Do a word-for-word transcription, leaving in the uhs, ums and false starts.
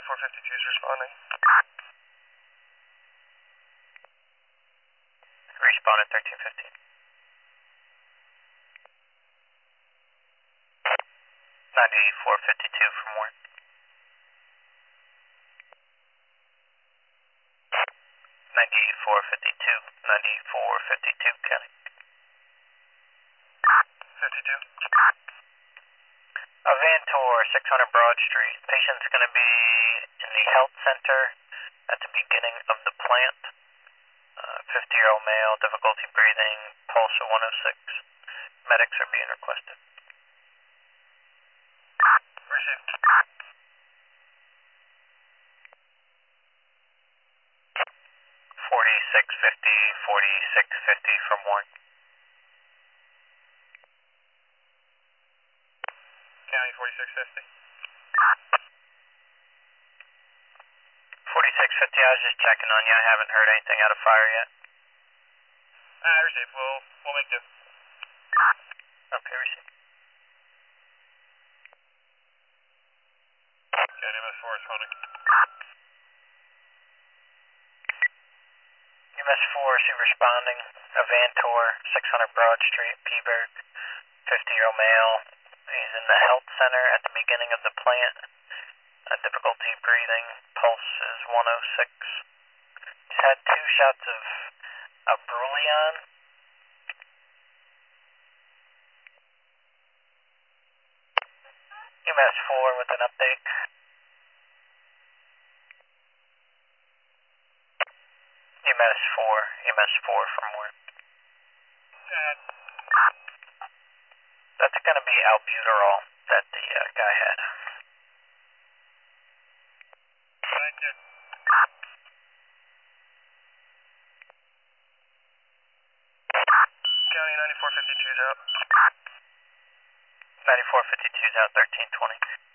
ninety-four fifty-two is responding. Respawn at thirteen fifteen. ninety-four fifty-two from Warren. ninety-four fifty-two, ninety-four fifty-two, County. fifty-two. Avantor, six hundred Broad Street. Patient's going to be in the health center at the beginning of the plant. fifty-year-old male, difficulty breathing, pulse of one oh six. Medics are being requested. Received. forty-six fifty, forty-six fifty from Warren. County forty-six fifty. forty-six fifty, I was just checking on you. I haven't heard anything out of fire yet. Ah, received. We'll, we'll make do. Okay, received. County M S four responding. M S four, is he responding? Avantor, six hundred Broad Street, Peaburg, fifty-year-old male. He's in the health center at the beginning of the plant. Uh, difficulty breathing, pulse is one oh six. He's had two shots of Abrulion. M S four with an update. M S four, M S four from where? Uh, That's going to be albuterol that the uh, guy had. thank you. County ninety-four fifty-two is out. ninety-four fifty-two is out, thirteen twenty.